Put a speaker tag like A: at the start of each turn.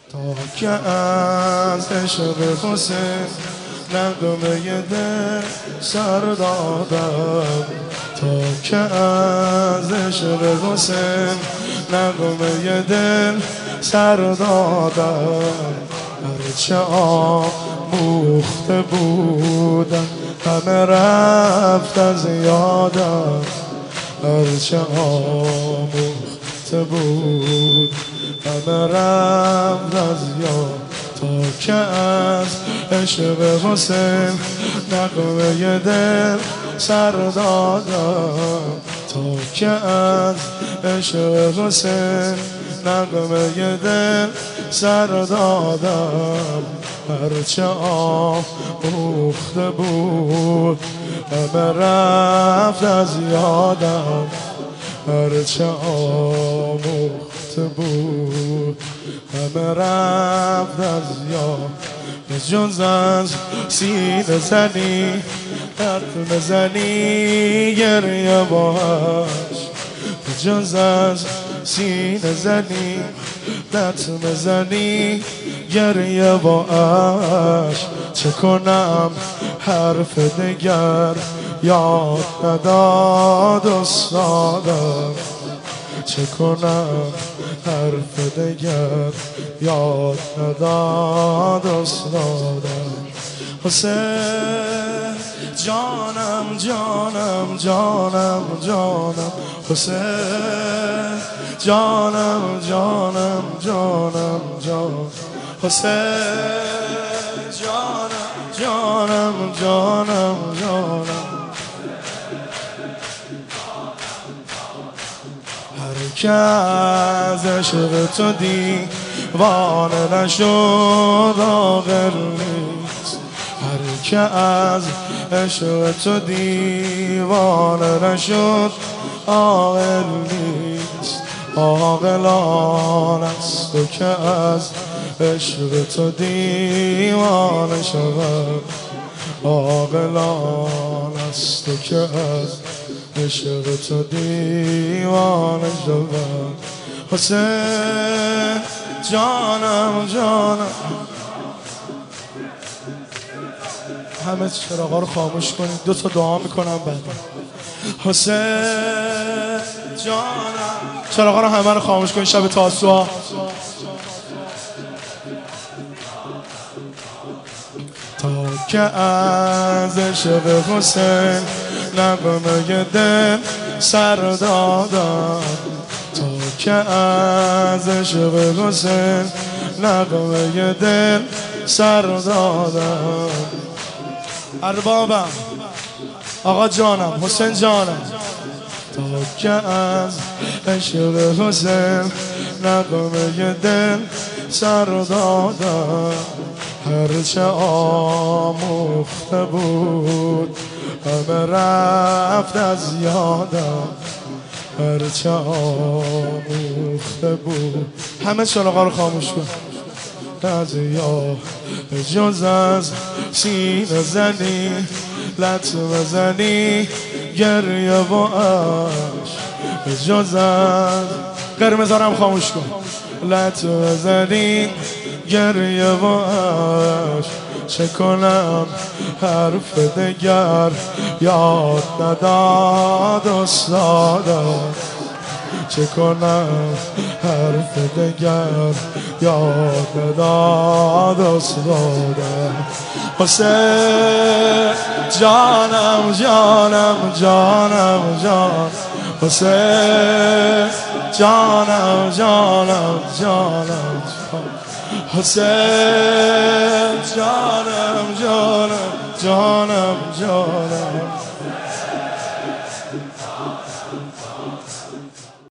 A: تا که از عشق حسین نغمه دل سر دادم، تا که از عشق حسین نغمه دل سر دادم. هرچه آموخته بودم همه رفت از یادم، هرچه آموخته بود همه رفت از یادم. تا که از عشق حسین نغمه دل سر دادم، تا که از عشق حسین نغمه دل سر دادم. هرچه آموخته بود همه رفت از یادم، هرچه آموخته بود همه رفت از یادم. جز از سینه زنی حرف بزنی گریه باش، جز از سینه زنی دت بزنی گریه باش. چه کنم حرف دگر یاد نداد استادم، چه کنم حرف دگر یاد نداد استادم. حسین جانم جانم جانم جانم، حسین جانم جانم جانم جانم، حسین جانم جانم جانم جانم. هر که از عشق تو دیوانه نشد عاقل نیست، هر که از عشق تو دیوانه نشد عاقل نیست. عاقلان است و که از عشق تو دیوانه شود، عاقلان است و که از عشق تو دیوانه شود. حسین جانم جانم. همه چراغا رو خاموش کنید، 2 تا دعا میکنم بعد. حسین جانم. چراغا رو همه رو خاموش کنید شب تاسوعا. تا که از عشق حسین نغمه دل سر دادم، تا که از عشق حسین نغمه دل سر دادم. اربابم آقا جانم حسین جانم، تا که از عشق حسین نغمه دل سر دادم. هرچه آموخته بود همه رفت از یادم، هرچه آموخته بود. همه چراغا رو خاموش کن. از یاد جز از سینه زنی لط بزنی گریه و عشق، جز از قرمز هم خاموش کن. لط بزنی گریه و عشق. چه کنم حرف دگر یاد نداد استادم، چه کنم حرف دگر یاد نداد استادم. حسین جانم جانم جانم جان، حسین جانم جانم جانم جان، حسین جانم جانم جانم جانم.